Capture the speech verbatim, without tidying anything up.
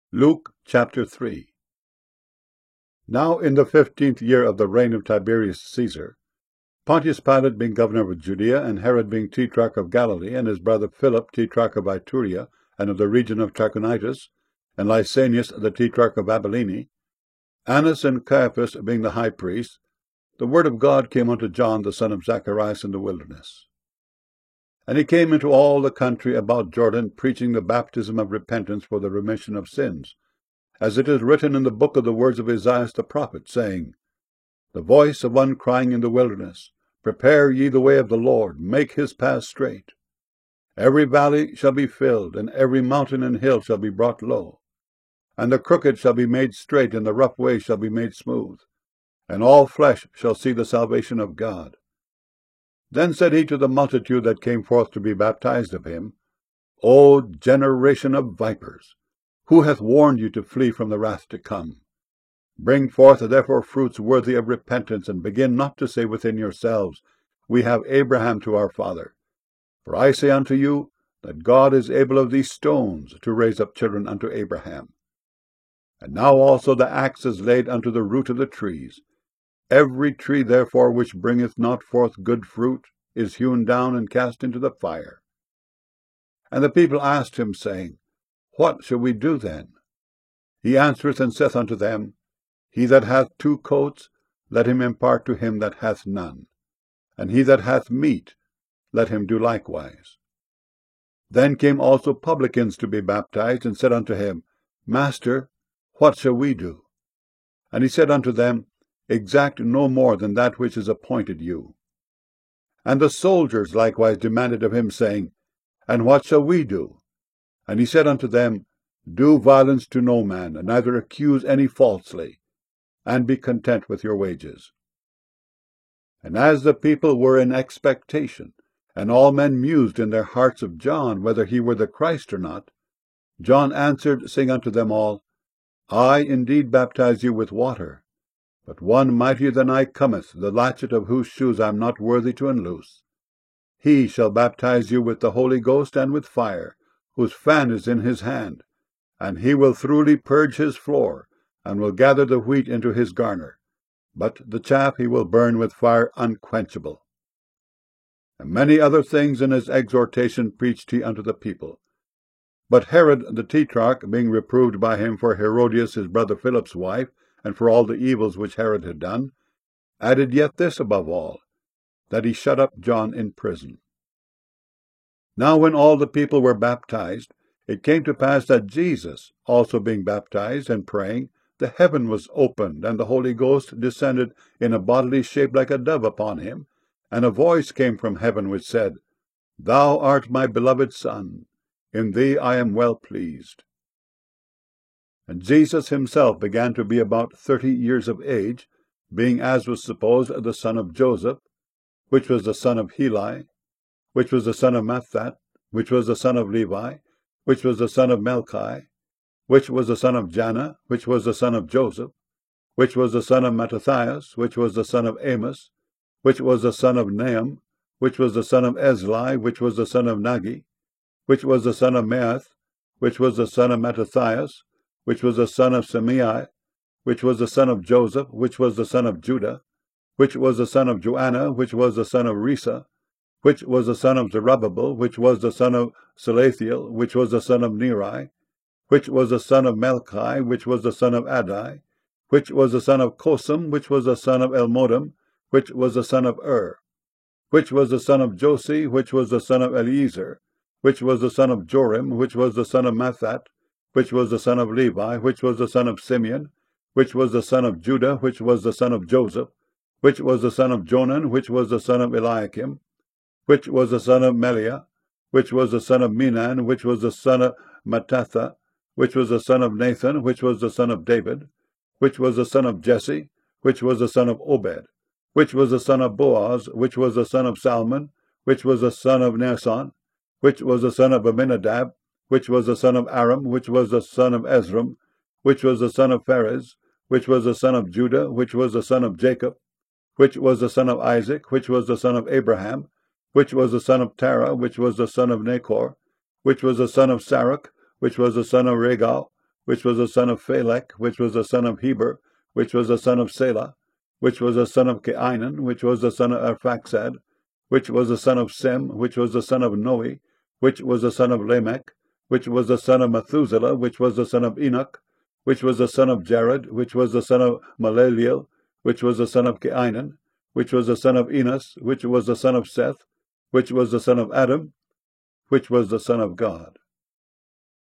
Luke chapter three. Now in the fifteenth year of the reign of Tiberius Caesar, Pontius Pilate being governor of Judea, and Herod being tetrarch of Galilee, and his brother Philip tetrarch of Iturea, and of the region of Trachonitis, and Lysanias the tetrarch of Abilene, Annas and Caiaphas being the high priests, the word of God came unto John the son of Zacharias in the wilderness. And he came into all the country about Jordan, preaching the baptism of repentance for the remission of sins, as it is written in the book of the words of Isaiah the prophet, saying, The voice of one crying in the wilderness, Prepare ye the way of the Lord, make his paths straight. Every valley shall be filled, and every mountain and hill shall be brought low. And the crooked shall be made straight, and the rough way shall be made smooth. And all flesh shall see the salvation of God. Then said he to the multitude that came forth to be baptized of him, O generation of vipers, who hath warned you to flee from the wrath to come? Bring forth therefore fruits worthy of repentance, and begin not to say within yourselves, We have Abraham to our father. For I say unto you, that God is able of these stones to raise up children unto Abraham. And now also the axe is laid unto the root of the trees. Every tree therefore which bringeth not forth good fruit is hewn down and cast into the fire. And the people asked him, saying, What shall we do then? He answereth and saith unto them, He that hath two coats, let him impart to him that hath none. And he that hath meat, let him do likewise. Then came also publicans to be baptized, and said unto him, Master, what shall we do? And he said unto them, Exact no more than that which is appointed you. And the soldiers likewise demanded of him, saying, And what shall we do? And he said unto them, Do violence to no man, and neither accuse any falsely, and be content with your wages. And as the people were in expectation, and all men mused in their hearts of John, whether he were the Christ or not, John answered, saying unto them all, I indeed baptize you with water, but one mightier than I cometh, the latchet of whose shoes I am not worthy to unloose. He shall baptize you with the Holy Ghost and with fire, whose fan is in his hand. And he will thoroughly purge his floor, and will gather the wheat into his garner. But the chaff he will burn with fire unquenchable. And many other things in his exhortation preached he unto the people. But Herod the tetrarch, being reproved by him for Herodias his brother Philip's wife, and for all the evils which Herod had done, added yet this above all, that he shut up John in prison. Now when all the people were baptized, it came to pass that Jesus, also being baptized and praying, the heaven was opened, and the Holy Ghost descended in a bodily shape like a dove upon him, and a voice came from heaven which said, Thou art my beloved Son, in thee I am well pleased. And Jesus himself began to be about thirty years of age, being, as was supposed, the son of Joseph, which was the son of Heli, which was the son of Matthat, which was the son of Levi, which was the son of Melchi, which was the son of Janna, which was the son of Joseph, which was the son of Mattathias, which was the son of Amos, which was the son of Nahum, which was the son of Esli, which was the son of Nagi, which was the son of Maath, which was the son of Mattathias, which was the son of Semei, which was the son of Joseph, which was the son of Judah, which was the son of Joanna, which was the son of Risa, which was the son of Zerubbabel, which was the son of Salathiel, which was the son of Neri, which was the son of Melchi, which was the son of Adai, which was the son of Cosam, which was the son of Elmodam, which was the son of Ur, which was the son of Josi, which was the son of Eliezer, which was the son of Jorim, which was the son of Matthat, which was the son of Levi, which was the son of Simeon, which was the son of Judah, which was the son of Joseph, which was the son of Jonan, which was the son of Eliakim, which was the son of Meliah, which was the son of Menan, which was the son of Mattatha, which was the son of Nathan, which was the son of David, which was the son of Jesse, which was the son of Obed, which was the son of Boaz, which was the son of Salmon, which was the son of Naasson, which was the son of Aminadab, which was the son of Aram, which was the son of Ezram, which was the son of Pharez, which was the son of Judah, which was the son of Jacob, which was the son of Isaac, which was the son of Abraham, which was the son of Terah, which was the son of Nachor, which was the son of Sarach, which was the son of Regal, which was the son of Phalec, which was the son of Heber, which was the son of Selah, which was the son of Cainan, which was the son of Arphaxad, which was the son of Sem, which was the son of Noe, which was the son of Lamech, which was the son of Methuselah, which was the son of Enoch, which was the son of Jared, which was the son of Maleleel, which was the son of Cainan, which was the son of Enos, which was the son of Seth, which was the son of Adam, which was the son of God.